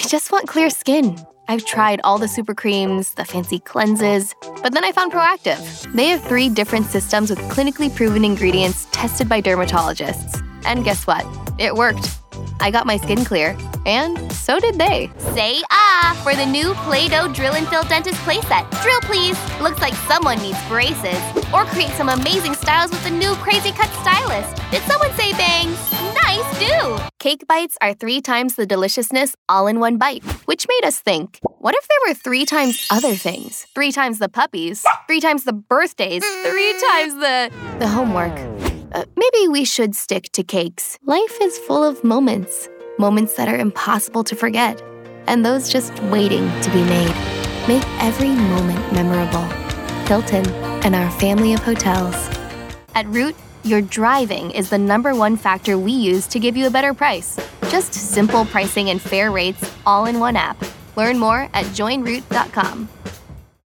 just want clear skin. I've tried all the super creams, the fancy cleanses, but then I found Proactiv. They have 3 different systems with clinically proven ingredients tested by dermatologists. And guess what? It worked. I got my skin clear, and so did they. Say ah for the new Play-Doh Drill and Fill Dentist playset. Drill, please. Looks like someone needs braces. Or create some amazing styles with the new Crazy Cut Stylist. Did someone say bangs? Nice do! Cake bites are 3 times the deliciousness all in one bite, which made us think, what if there were 3 times other things? 3 times the puppies, 3 times the birthdays, 3 times the homework. Maybe we should stick to cakes. Life is full of moments that are impossible to forget, and those just waiting to be made. Make every moment memorable. Hilton and our family of hotels. At Root, your driving is the #1 factor we use to give you a better price. Just simple pricing and fair rates all in one app. Learn more at joinroot.com.